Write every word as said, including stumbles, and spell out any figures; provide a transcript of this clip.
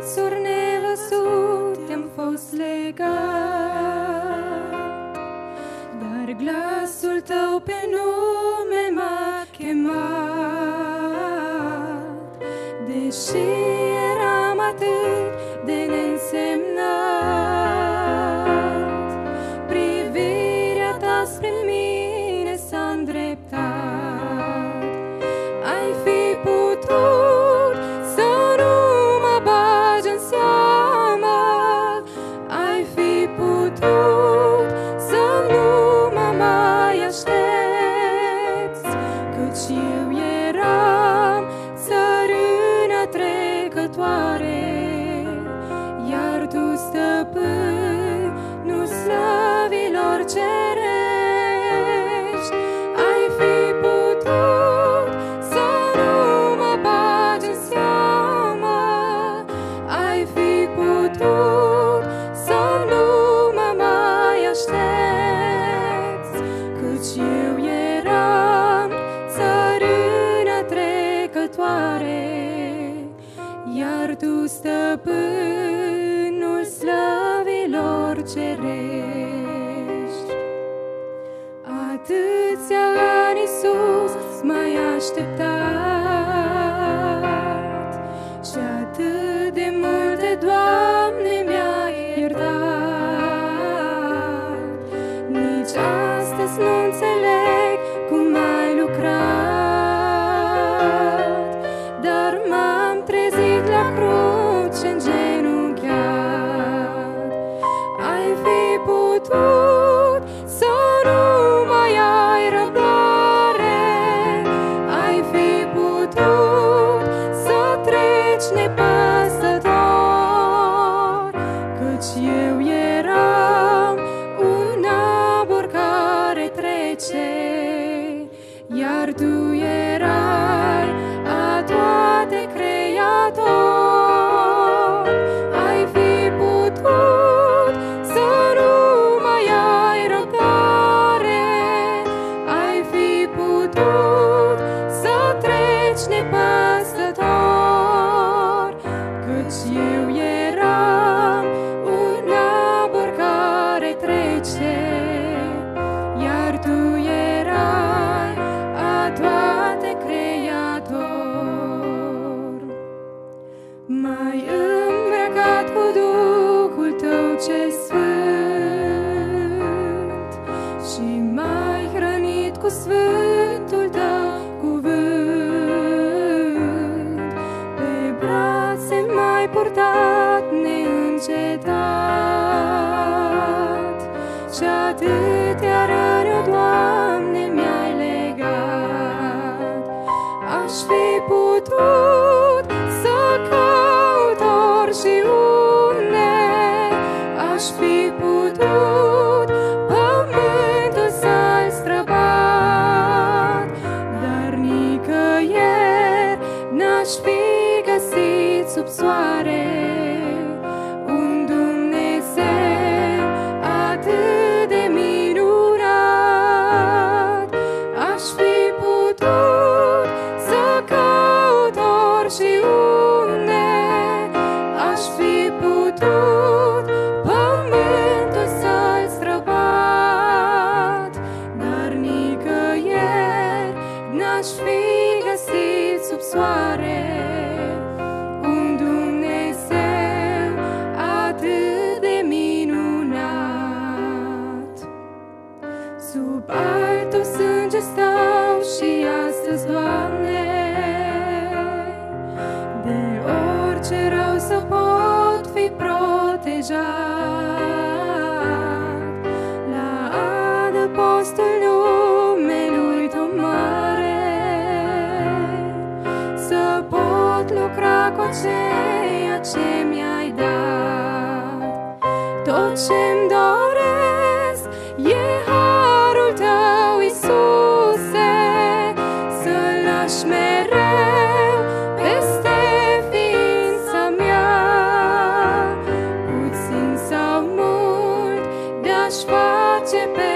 lanțuri nevăzut te-am fost legat, dar glasul tău pe nume m-a chemat. Deși eram atât de neînsemnat, privirea ta spre mine s-a îndreptat. Ai fi putut să nu mă bagi în seamă, ai fi putut să nu mă mai aștepți, căci eu eram țărână trecătoare, iar tu, stăpânul slăvilor cerești, ai fi putut să nu mă bagi în seamă, ai fi putut să nu mă mai aștepți, căci eu eram țărână trecătoare, iar tu, stăpânul slăvilor cerești. Atâția ani, Iisus, m-ai așteptat și atât de multe, Doamne, mi-ai iertat. Nici astăzi nu înțeleg cum ai lucrat, dar m-am trezit la cruce îngenunchiat. Ai fi putut să nu mai ai răbdare, ai fi putut să treci nepăsător, căci eu eram un abur care trece, iar tu erai a toate creator. Ai fi putut să nu mai ai răbdare, ai fi putut să treci nepăsător, căci eu eram un abur care trece, iar tu erai a toate creator. M-ai îmbrăcat cu Duhul tău cel sfânt și m-ai hrănit cu sfântul tău cuvânt. Pe brațe m-ai purtat neîncetat și atâtea răni, o Doamne, mi-ai legat. Aș fi putut să caut ori și unde, aș fi putut pământul să-l străbat, dar nicăieri n-aș fi găsit sub soare un Dumnezeu atât de minunat. Aș fi putut să caut ori și unde, aș fi putut pământul să-l străbat, dar nicăieri n-aș fi găsit sub soare un Dumnezeu atât de minunat. Sub altul sânge stau și astăzi, Doamne, de orice rău să pot fi protejat. La adăpostul numelui Tău mare să pot lucra cu ceea ce mi-ai dat. Tot ce-mi doresc e harul Tău, Iisuse, să-L lași mereu peste ființa mea. Puțin sau mult de-aș face pe